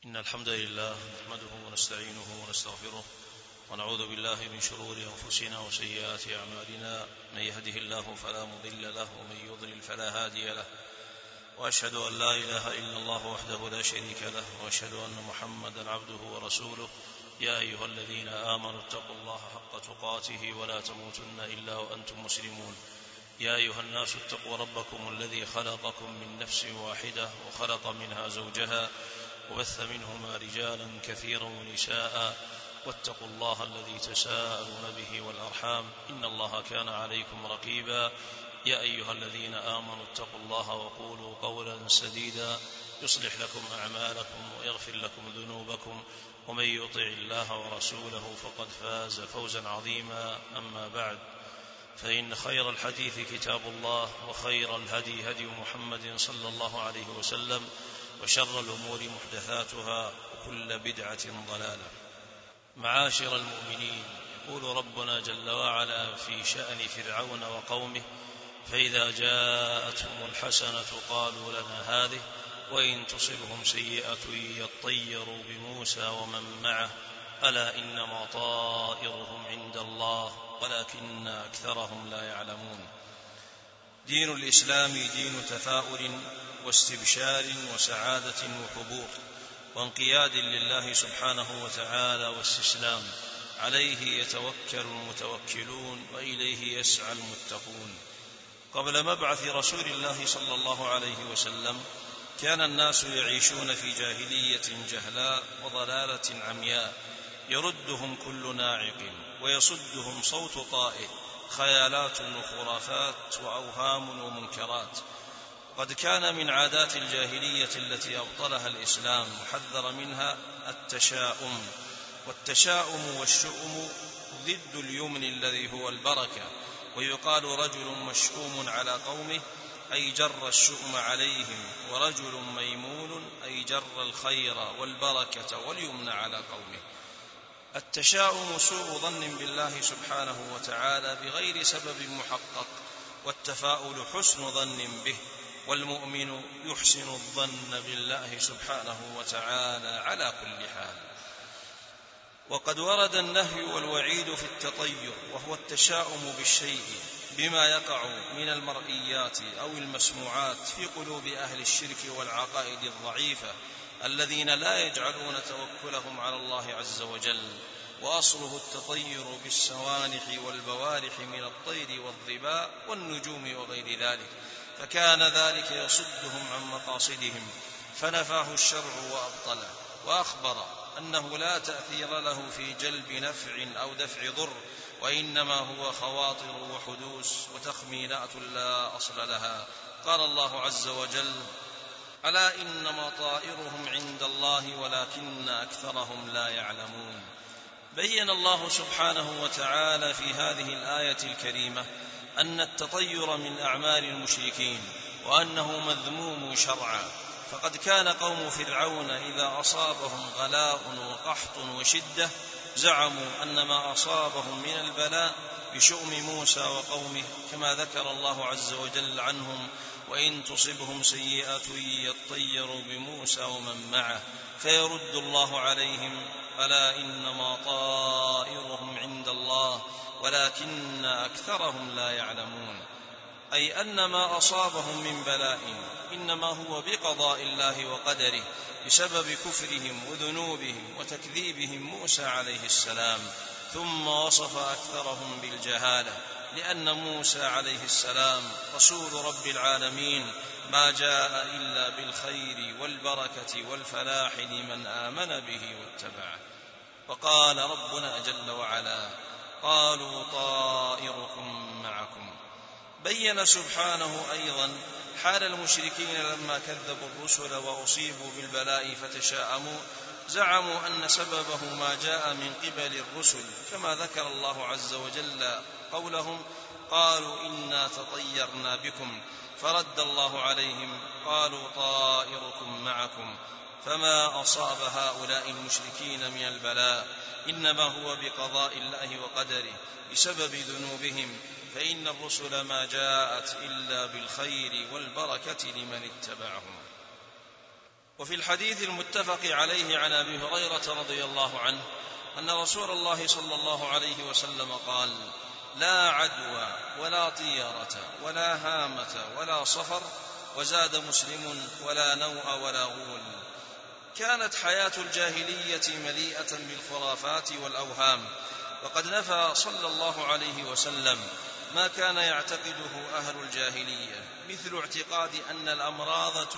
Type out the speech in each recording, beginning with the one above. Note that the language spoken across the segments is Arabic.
إن الحمد لله نحمده ونستعينه ونستغفره ونعوذ بالله من شرور أنفسنا وسيئات أعمالنا. من يهده الله فلا مضل له ومن يضلل فلا هادي له، وأشهد أن لا إله إلا الله وحده لا شريك له، وأشهد أن محمدا عبده ورسوله. يا أيها الذين آمنوا اتقوا الله حق تقاته ولا تموتن إلا وأنتم مسلمون. يا أيها الناس اتقوا ربكم الذي خلقكم من نفس واحدة وخلق منها زوجها وبث منهما رجالا كثيرا ونساء، واتقوا الله الذي تساءلون به والأرحام إن الله كان عليكم رقيبا. يا أيها الذين آمنوا اتقوا الله وقولوا قولا سديدا يصلح لكم أعمالكم ويغفر لكم ذنوبكم، ومن يطع الله ورسوله فقد فاز فوزا عظيما. أما بعد، فإن خير الحديث كتاب الله، وخير الهدي هدي محمد صلى الله عليه وسلم، وشر الأمور محدثاتها، وكل بدعة ضلالة. معاشر المؤمنين، يقول ربنا جل وعلا في شأن فرعون وقومه: فإذا جاءتهم الحسنة قالوا لنا هذه، وإن تصبهم سيئة يطيروا بموسى ومن معه، ألا إنما طائرهم عند الله ولكن أكثرهم لا يعلمون. دين الإسلام دين تفاؤل واستبشار وسعادة وحبور وانقياد لله سبحانه وتعالى واستسلام. عليه يتوكل المتوكلون وإليه يسعى المتقون. قبل مبعث رسول الله صلى الله عليه وسلم كان الناس يعيشون في جاهلية جهلاء وضلالة عمياء، يردهم كل ناعق ويصدهم صوت طائر، خيالات وخرافات وأوهام ومنكرات. قد كان من عادات الجاهلية التي أبطلها الإسلام وحذر منها التشاؤم، والتشاؤم والشؤم ضد اليمن الذي هو البركة. ويقال رجل مشؤوم على قومه أي جر الشؤم عليهم، ورجل ميمون أي جر الخير والبركة واليمن على قومه. التشاؤم سوء ظن بالله سبحانه وتعالى بغير سبب محقق، والتفاؤل حسن ظن به، والمؤمن يحسن الظن بالله سبحانه وتعالى على كل حال. وقد ورد النهي والوعيد في التطير، وهو التشاؤم بالشيء بما يقع من المرئيات أو المسموعات في قلوب أهل الشرك والعقائد الضعيفة الذين لا يجعلون توكلهم على الله عز وجل. وأصله التطير بالسوانح والبوارح من الطير والظباء والنجوم وغير ذلك، فكان ذلك يصدهم عن مقاصدهم، فنفاه الشرع وأبطله، وأخبر أنه لا تأثير له في جلب نفع أو دفع ضر، وإنما هو خواطر وحدوث وتخمينات لا أصل لها. قال الله عز وجل: ألا إنما طائرهم عند الله ولكن أكثرهم لا يعلمون. بين الله سبحانه وتعالى في هذه الآية الكريمة أن التطير من أعمال المشركين، وأنه مذموم شرعا. فقد كان قوم فرعون إذا أصابهم غلاء وقحط وشدة زعموا أن ما أصابهم من البلاء بشؤم موسى وقومه، كما ذكر الله عز وجل عنهم: وإن تصبهم سيئة يطيروا بموسى ومن معه، فيرد الله عليهم: ألا إنما طائرهم عند الله ولكن أكثرهم لا يعلمون. أي أن ما أصابهم من بلاء إنما هو بقضاء الله وقدره بسبب كفرهم وذنوبهم وتكذيبهم موسى عليه السلام. ثم وصف أكثرهم بالجهالة، لأن موسى عليه السلام رسول رب العالمين ما جاء إلا بالخير والبركة والفلاح لمن آمن به واتبعه. وقال ربنا جل وعلا: قالوا طائركم معكم. بين سبحانه أيضا حال المشركين لما كذبوا الرسل وأصيبوا بالبلاء فتشاءموا، زعموا أن سببه ما جاء من قبل الرسل، كما ذكر الله عز وجل قولهم: قالوا إنا تطيرنا بكم، فرد الله عليهم: قالوا طائركم معكم. فما أصاب هؤلاء المشركين من البلاء إنما هو بقضاء الله وقدره بسبب ذنوبهم، فإن الرسل ما جاءت إلا بالخير والبركة لمن اتبعهم. وفي الحديث المتفق عليه عن أبي هريرة رضي الله عنه أن رسول الله صلى الله عليه وسلم قال: لا عدوى ولا طيرة ولا هامة ولا صفر. وزاد مسلم: ولا نوء ولا غول. كانت حياة الجاهلية مليئة بالخرافات والأوهام، وقد نفى صلى الله عليه وسلم ما كان يعتقده أهل الجاهلية، مثل اعتقاد أن الأمراض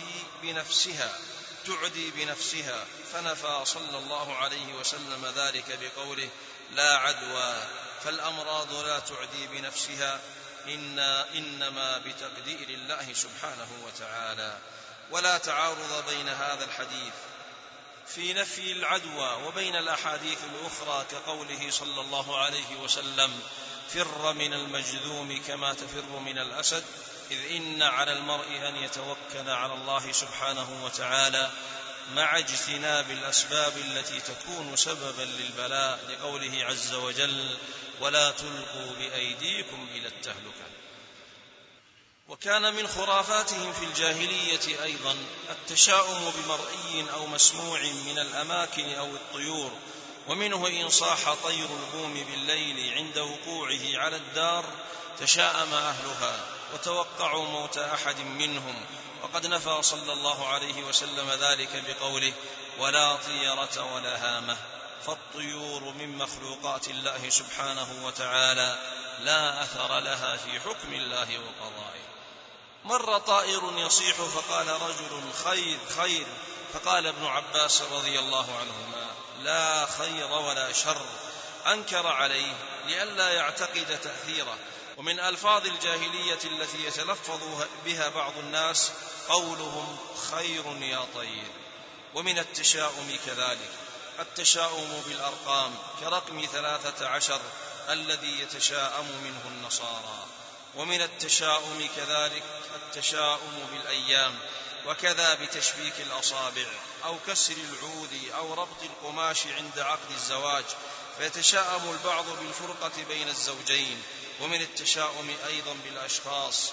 تعدي بنفسها، فنفى صلى الله عليه وسلم ذلك بقوله: لا عدوى، فالأمراض لا تعدي بنفسها، إنما بتقدير الله سبحانه وتعالى. ولا تعارض بين هذا الحديث في نفي العدوى وبين الأحاديث الأخرى، كقوله صلى الله عليه وسلم: فر من المجذوم كما تفر من الأسد، إذ إن على المرء أن يتوكل على الله سبحانه وتعالى مع اجتناب الأسباب التي تكون سببا للبلاء، لقوله عز وجل: ولا تلقوا بأيديكم إلى التهلكة. وكان من خرافاتهم في الجاهلية أيضا التشاؤم بمرئي أو مسموع من الأماكن أو الطيور، ومنه إن صاح طير البوم بالليل عند وقوعه على الدار تشاءم أهلها وتوقعوا موت أحد منهم، وقد نفى صلى الله عليه وسلم ذلك بقوله: ولا طيرة ولا هامة، فالطيور من مخلوقات الله سبحانه وتعالى لا أثر لها في حكم الله وقضائه. مر طائر يصيح فقال رجل: خير خير، فقال ابن عباس رضي الله عنهما: لا خير ولا شر، أنكر عليه لئلا يعتقد تأثيره. ومن ألفاظ الجاهلية التي يتلفظ بها بعض الناس قولهم: خير يا طير. ومن التشاؤم كذلك التشاؤم بالأرقام، كرقم 13 الذي يتشاءم منه النصارى. ومن التشاؤم كذلك التشاؤم بالأيام، وكذا بتشبيك الأصابع أو كسر العود أو ربط القماش عند عقد الزواج، فيتشاءم البعض بالفرقة بين الزوجين. ومن التشاؤم أيضا بالأشخاص،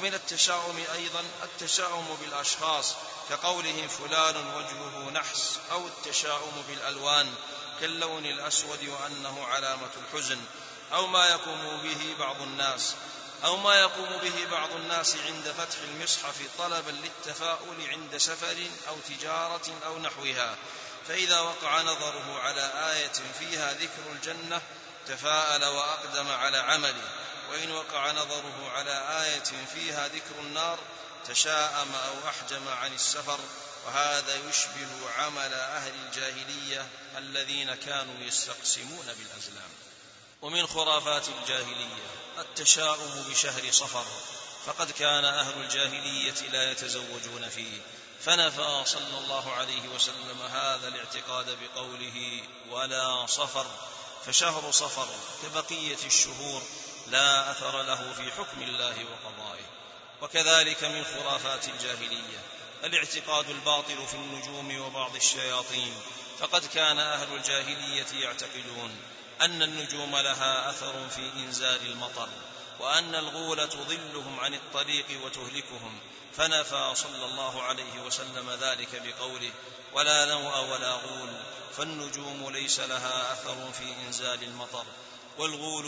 التشاؤم بالأشخاص، كقولهم: فلان وجهه نحس، أو التشاؤم بالألوان كاللون الأسود وأنه علامة الحزن، أو ما يقوم به بعض الناس عند فتح المصحف طلبا للتفاؤل عند سفر أو تجارة أو نحوها، فإذا وقع نظره على آية فيها ذكر الجنة تفاءل وأقدم على عمله، وإن وقع نظره على آية فيها ذكر النار تشاءم أو أحجم عن السفر. وهذا يشبه عمل أهل الجاهلية الذين كانوا يستقسمون بالأزلام. ومن خرافات الجاهلية التشاؤم بشهر صفر، فقد كان أهل الجاهلية لا يتزوجون فيه، فنفى صلى الله عليه وسلم هذا الاعتقاد بقوله: ولا صفر، فشهر صفر كبقية الشهور لا أثر له في حكم الله وقضائه. وكذلك من خرافات الجاهلية الاعتقاد الباطل في النجوم وبعض الشياطين، فقد كان أهل الجاهلية يعتقدون أن النجوم لها أثر في إنزال المطر، وأن الغول تضلهم عن الطريق وتهلكهم، فنفى صلى الله عليه وسلم ذلك بقوله: ولا نوء ولا غول، فالنجوم ليس لها أثر في إنزال المطر. والغول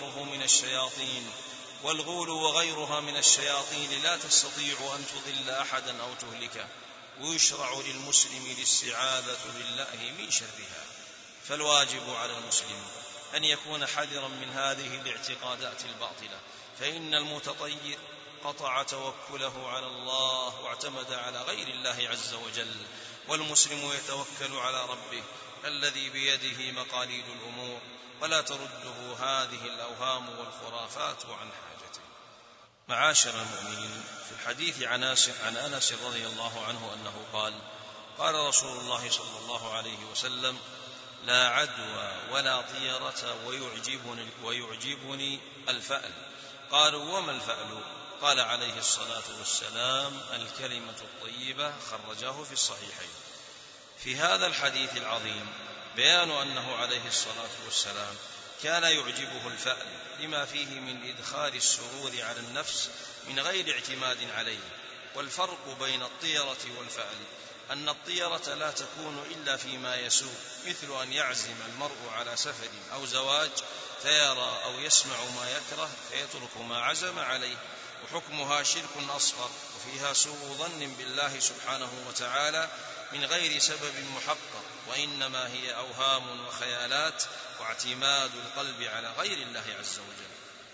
وغيرها من الشياطين لا تستطيع أن تضل أحدا أو تهلكه، ويشرع للمسلم الاستعاذة بالله من شرها. فالواجب على المسلم أن يكون حذرا من هذه الاعتقادات الباطلة، فإن المتطير قطع توكله على الله واعتمد على غير الله عز وجل، والمسلم يتوكل على ربه الذي بيده مقاليد الأمور، ولا ترده هذه الأوهام والخرافات عن حاجته. معاشر المؤمنين، في الحديث عن أنس رضي الله عنه أنه قال رسول الله صلى الله عليه وسلم: لا عدوى ولا طيرة ويعجبني الفأل. قالوا: وما الفأل؟ قال عليه الصلاة والسلام: الكلمة الطيبة، خرجاه في الصحيحين. في هذا الحديث العظيم بيان أنه عليه الصلاة والسلام كان يعجبه الفأل لما فيه من إدخال السرور على النفس من غير اعتماد عليه. والفرق بين الطيرة والفأل أن الطيرة لا تكون إلا فيما يسوء، مثل أن يعزم المرء على سفر أو زواج فيرى أو يسمع ما يكره فيترك ما عزم عليه، وحكمها شرك أصغر، وفيها سوء ظن بالله سبحانه وتعالى من غير سبب محقق، وإنما هي أوهام وخيالات واعتماد القلب على غير الله عز وجل.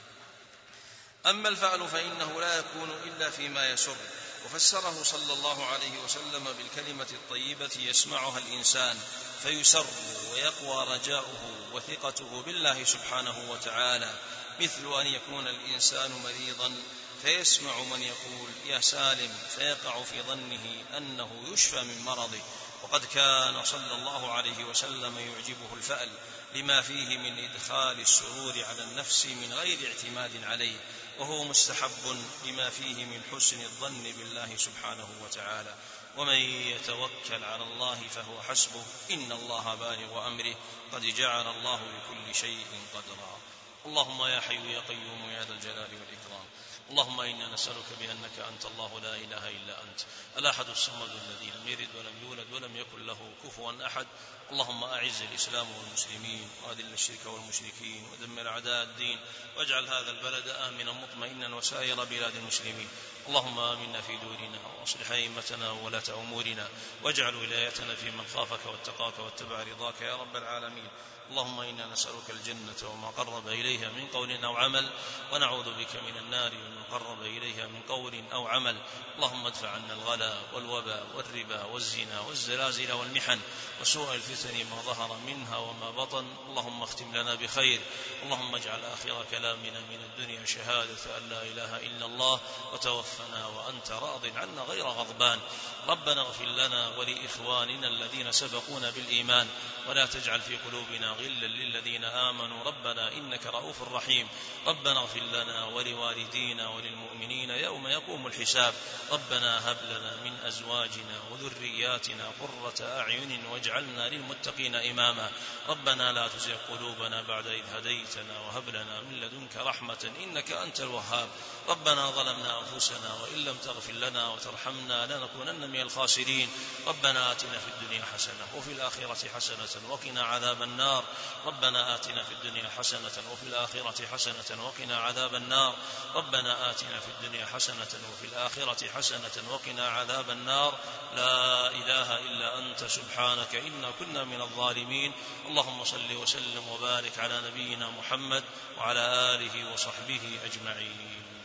أما الفعل فإنه لا يكون إلا فيما يسر، وفسره صلى الله عليه وسلم بالكلمة الطيبة يسمعها الإنسان فيسر ويقوى رجاؤه وثقته بالله سبحانه وتعالى، مثل أن يكون الإنسان مريضا فيسمع من يقول يا سالم فيقع في ظنه أنه يشفى من مرضه، وقد كان صلى الله عليه وسلم يعجبه الفأل لما فيه من إدخال السرور على النفس من غير اعتماد عليه، وهو مستحب لما فيه من حسن الظن بالله سبحانه وتعالى. ومن يتوكل على الله فهو حسبه إن الله بالغ أمره قد جعل الله لكل شيء قدرا. اللهم يا حي يا قيوم يا ذا الجلال والإكرام، اللهم إنا نسألك بأنك أنت الله لا إله إلا أنت الأحد الصمد الذي لم يلد ولم يولد ولم يكن له كفوا أحد. اللهم أعز الإسلام والمسلمين وأذل الشرك والمشركين ودمر أعداء الدين، واجعل هذا البلد آمنا مطمئنا وسائر بلاد المسلمين. اللهم آمنا في دورنا وأصلح أئمتنا وولاة أمورنا، واجعل ولايتنا في من خافك واتقاك واتبع رضاك يا رب العالمين. اللهم إنا نسألك الجنة وما قرب إليها من قول أو عمل، ونعوذ بك من النار وما قرب إليها من قول أو عمل. اللهم ادفع عنا الغلا والوباء والربا والزنا والزلازل والمحن وسوء الفتن ما ظهر منها وما بطن. اللهم اختم لنا بخير. اللهم اجعل آخر كلامنا من الدنيا شهادة أن لا إله إلا الله، وتوفنا وأنت راض عنا غير غضبان. ربنا اغفر لنا ولإخواننا الذين سبقونا بالإيمان، ولا تجعل في قلوبنا غلا للذين آمنوا ربنا إنك رؤوف رحيم. ربنا اغفر لنا ولوالدينا وللمؤمنين يوم يقوم الحساب. ربنا هب لنا من أزواجنا وذرياتنا قرة أعين واجعلنا للمتقين إماما. ربنا لا تزغ قلوبنا بعد إذ هديتنا وهب لنا من لدنك رحمة إنك أنت الوهاب. ربنا ظلمنا أنفسنا وإن لم تغفر لنا وترحمنا لنكونن من الخاسرين. ربنا آتنا في الدنيا حسنة وفي الآخرة حسنة وقنا عذاب النار. ربنا آتنا في الدنيا حسنة وفي الآخرة حسنة وقنا عذاب النار. ربنا آتنا في الدنيا حسنة وفي الآخرة حسنة وقنا عذاب النار. لا إله إلا أنت سبحانك إنا كنا من الظالمين. اللهم صل وسلم وبارك على نبينا محمد وعلى آله وصحبه أجمعين.